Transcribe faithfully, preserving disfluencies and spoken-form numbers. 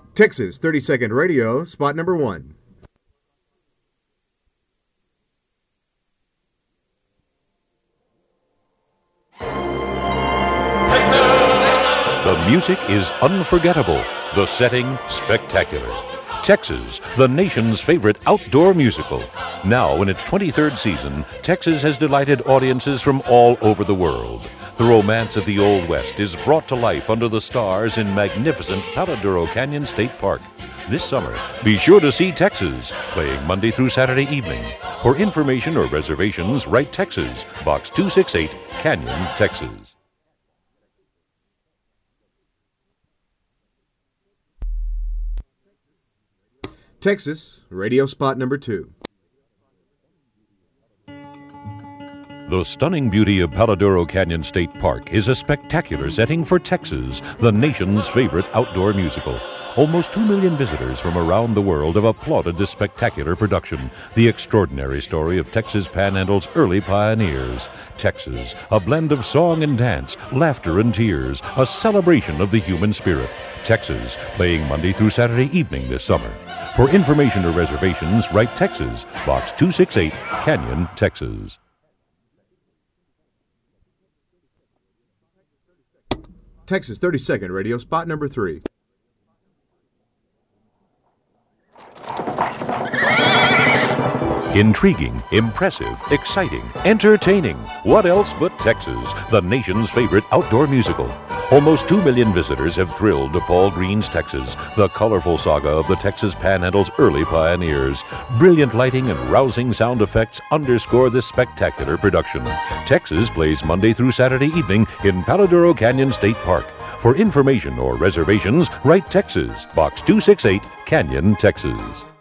Texas thirty-second Radio, spot number one. The music is unforgettable. The setting, spectacular. Texas, the nation's favorite outdoor musical. Now, in its twenty-third season, Texas has delighted audiences from all over the world. The romance of the Old West is brought to life under the stars in magnificent Palo Duro Canyon State Park. This summer, be sure to see Texas, playing Monday through Saturday evening. For information or reservations, write Texas, Box two sixty-eight, Canyon, Texas. Texas, radio spot number two. The stunning beauty of Palo Duro Canyon State Park is a spectacular setting for Texas, the nation's favorite outdoor musical. Almost two million visitors from around the world have applauded this spectacular production, the extraordinary story of Texas Panhandle's early pioneers. Texas, a blend of song and dance, laughter and tears, a celebration of the human spirit. Texas, playing Monday through Saturday evening this summer. For information or reservations, write Texas, Box two sixty-eight, Canyon, Texas. Texas thirty-second Radio, spot number three. Intriguing, impressive, exciting, entertaining. What else but Texas, the nation's favorite outdoor musical. Almost two million visitors have thrilled to Paul Green's Texas, the colorful saga of the Texas Panhandle's early pioneers. Brilliant lighting and rousing sound effects underscore this spectacular production. Texas plays Monday through Saturday evening in Palo Duro Canyon State Park. For information or reservations, write Texas, Box two sixty-eight, Canyon, Texas.